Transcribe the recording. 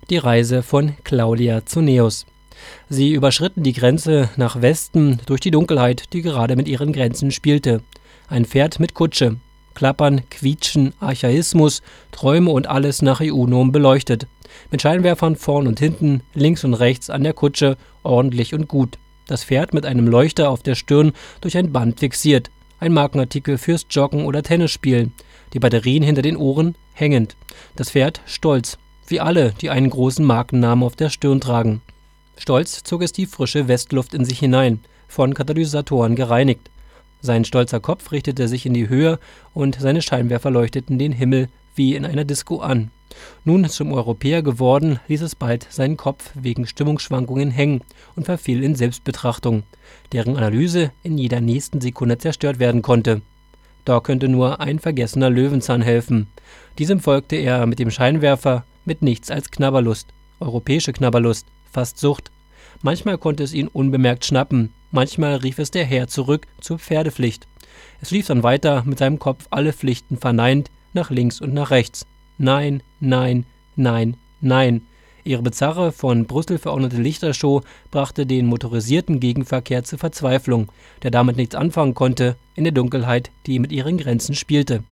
Die Reise von Claudia Zuneus. Sie überschritten die Grenze nach Westen durch die Dunkelheit, die gerade mit ihren Grenzen spielte. Ein Pferd mit Kutsche. Klappern, Quietschen, Archaismus, Träume und alles nach EU-Norm beleuchtet. Mit Scheinwerfern vorn und hinten, links und rechts an der Kutsche, ordentlich und gut. Das Pferd mit einem Leuchter auf der Stirn durch ein Band fixiert. Ein Markenartikel fürs Joggen oder Tennisspielen. Die Batterien hinter den Ohren hängend. Das Pferd stolz. Wie alle, die einen großen Markennamen auf der Stirn tragen. Stolz zog es die frische Westluft in sich hinein, von Katalysatoren gereinigt. Sein stolzer Kopf richtete sich in die Höhe und seine Scheinwerfer leuchteten den Himmel wie in einer Disco an. Nun zum Europäer geworden, ließ es bald seinen Kopf wegen Stimmungsschwankungen hängen und verfiel in Selbstbetrachtung, deren Analyse in jeder nächsten Sekunde zerstört werden konnte. Da könnte nur ein vergessener Löwenzahn helfen. Diesem folgte er mit dem Scheinwerfer, mit nichts als Knabberlust, europäische Knabberlust, fast Sucht. Manchmal konnte es ihn unbemerkt schnappen, manchmal rief es der Herr zurück zur Pferdepflicht. Es lief dann weiter, mit seinem Kopf alle Pflichten verneint, nach links und nach rechts. Nein, nein, nein, nein. Ihre bizarre, von Brüssel verordnete Lichtershow brachte den motorisierten Gegenverkehr zur Verzweiflung, der damit nichts anfangen konnte, in der Dunkelheit, die mit ihren Grenzen spielte.